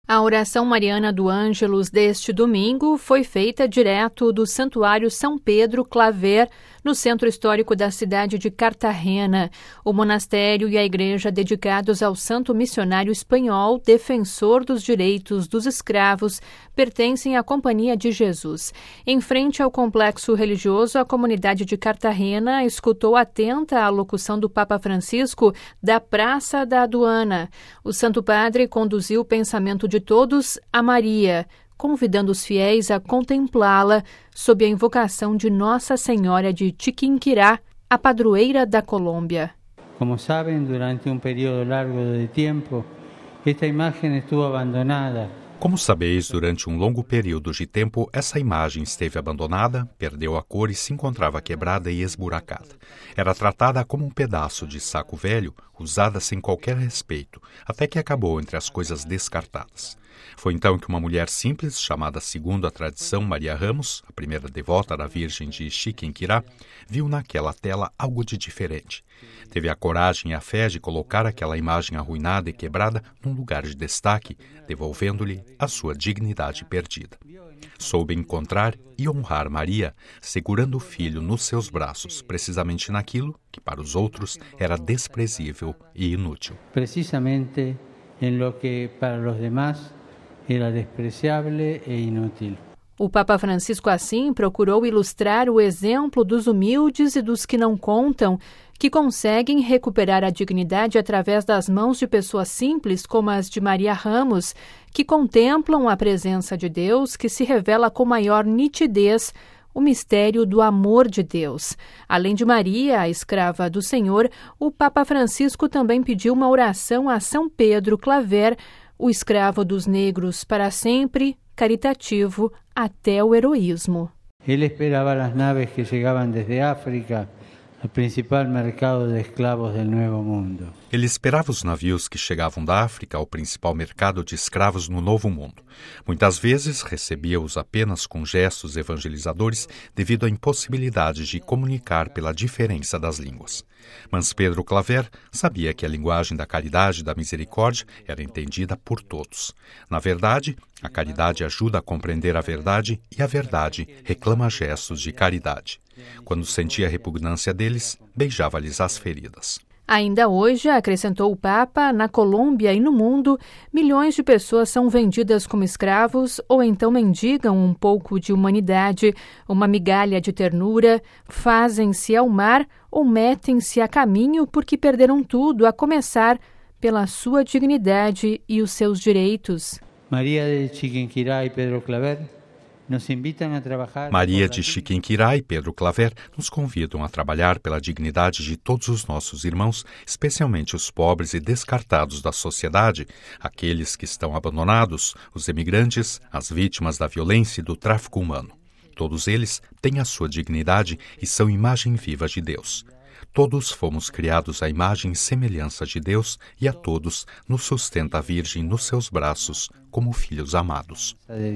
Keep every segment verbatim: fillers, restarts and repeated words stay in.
A oração mariana do Ângelus deste domingo foi feita direto do Santuário São Pedro Claver, no centro histórico da cidade de Cartagena. O monastério e a igreja dedicados ao santo missionário espanhol, defensor dos direitos dos escravos, pertencem à Companhia de Jesus. Em frente ao complexo religioso, a comunidade de Cartagena escutou atenta a locução do Papa Francisco da Praça da Aduana. O Santo Padre conduziu o pensamento de todos a Maria, convidando os fiéis a contemplá-la sob a invocação de Nossa Senhora de Chiquinquirá, a padroeira da Colômbia. Como sabem, durante um período largo de tempo, esta imagem estuvo abandonada. Como sabeis, durante um longo período de tempo, essa imagem esteve abandonada, perdeu a cor e se encontrava quebrada e esburacada. Era tratada como um pedaço de saco velho, usada sem qualquer respeito, até que acabou entre as coisas descartadas. Foi então que uma mulher simples, chamada segundo a tradição Maria Ramos, a primeira devota da Virgem de Chiquinquirá, viu naquela tela algo de diferente. Teve a coragem e a fé de colocar aquela imagem arruinada e quebrada num lugar de destaque, devolvendo-lhe a sua dignidade perdida. Soube encontrar e honrar Maria, segurando o filho nos seus braços, precisamente naquilo que para os outros era desprezível e inútil. Precisamente em lo que para os demás era despreciável e inútil. O Papa Francisco, assim, procurou ilustrar o exemplo dos humildes e dos que não contam, que conseguem recuperar a dignidade através das mãos de pessoas simples como as de Maria Ramos, que contemplam a presença de Deus, que se revela com maior nitidez o mistério do amor de Deus. Além de Maria, a escrava do Senhor, o Papa Francisco também pediu uma oração a São Pedro Claver, o escravo dos negros para sempre, caritativo até o heroísmo. Ele esperava as naves que chegavam desde África, o principal mercado de escravos do Novo Mundo. Ele esperava os navios que chegavam da África ao principal mercado de escravos no Novo Mundo. Muitas vezes recebia-os apenas com gestos evangelizadores devido à impossibilidade de comunicar pela diferença das línguas. Mas Pedro Claver sabia que a linguagem da caridade e da misericórdia era entendida por todos. Na verdade, a caridade ajuda a compreender a verdade e a verdade reclama gestos de caridade. Quando sentia a repugnância deles, beijava-lhes as feridas. Ainda hoje, acrescentou o Papa, na Colômbia e no mundo, milhões de pessoas são vendidas como escravos ou então mendigam um pouco de humanidade, uma migalha de ternura, fazem-se ao mar ou metem-se a caminho porque perderam tudo, a começar pela sua dignidade e os seus direitos. Maria de Chiquinquirá e Pedro Claver nos invitam a trabalhar. Maria de Chiquinquirá e Pedro Claver nos convidam a trabalhar pela dignidade de todos os nossos irmãos, especialmente os pobres e descartados da sociedade, aqueles que estão abandonados, os emigrantes, as vítimas da violência e do tráfico humano. Todos eles têm a sua dignidade e são imagem viva de Deus. Todos fomos criados à imagem e semelhança de Deus e a todos nos sustenta a Virgem nos seus braços como filhos amados.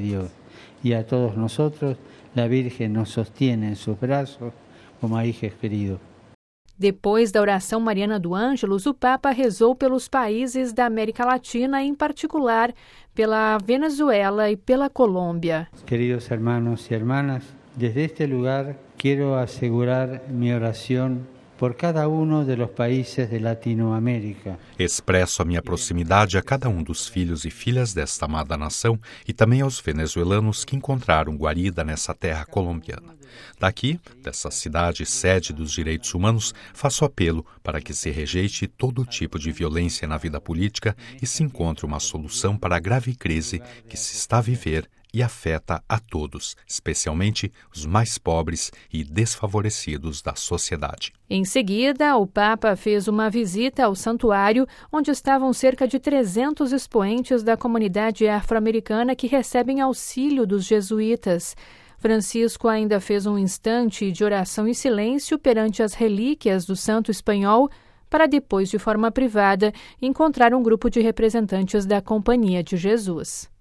E a todos nós, a Virgem nos sostiene em seus braços como a hijos queridos. Depois da oração mariana do Ângelus, o Papa rezou pelos países da América Latina, em particular pela Venezuela e pela Colômbia. Queridos hermanos e hermanas, desde este lugar quero assegurar minha oração por cada um dos países de Latinoamérica. Expresso a minha proximidade a cada um dos filhos e filhas desta amada nação e também aos venezuelanos que encontraram guarida nessa terra colombiana. Daqui, dessa cidade sede dos direitos humanos, faço apelo para que se rejeite todo tipo de violência na vida política e se encontre uma solução para a grave crise que se está a viver e afeta a todos, especialmente os mais pobres e desfavorecidos da sociedade. Em seguida, o Papa fez uma visita ao santuário, onde estavam cerca de trezentos expoentes da comunidade afro-americana que recebem auxílio dos jesuítas. Francisco ainda fez um instante de oração e silêncio perante as relíquias do santo espanhol, para depois, de forma privada, encontrar um grupo de representantes da Companhia de Jesus.